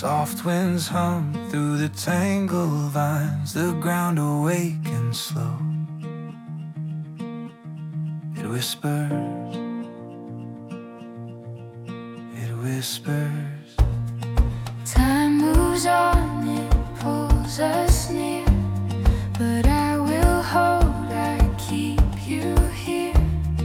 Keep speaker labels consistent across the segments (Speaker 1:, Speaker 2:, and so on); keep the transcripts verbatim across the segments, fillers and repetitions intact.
Speaker 1: Soft winds hum through the tangled vines, the ground awakens slow. It whispers, it whispers.
Speaker 2: Time moves on, it pulls us near, but I will hold, I keep you here.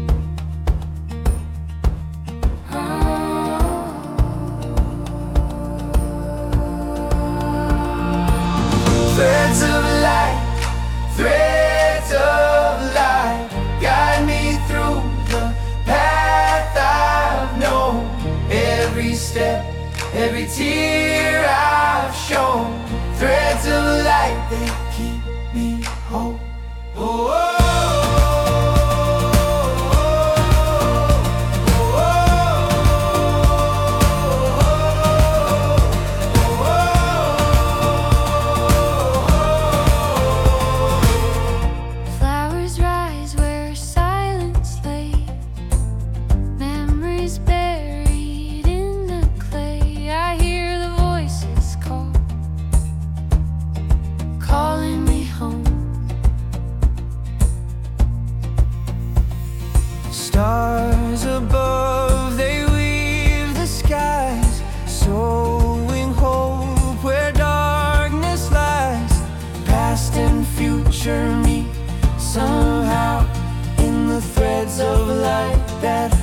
Speaker 1: Threads of light, threads of light, guide me through the path I've known. Every step, every tear I've shown, threads of light, they keep me whole. Oh, oh. Stars above, they weave the skies, sowing hope where darkness lies. Past and future meet somehow in the threads of light that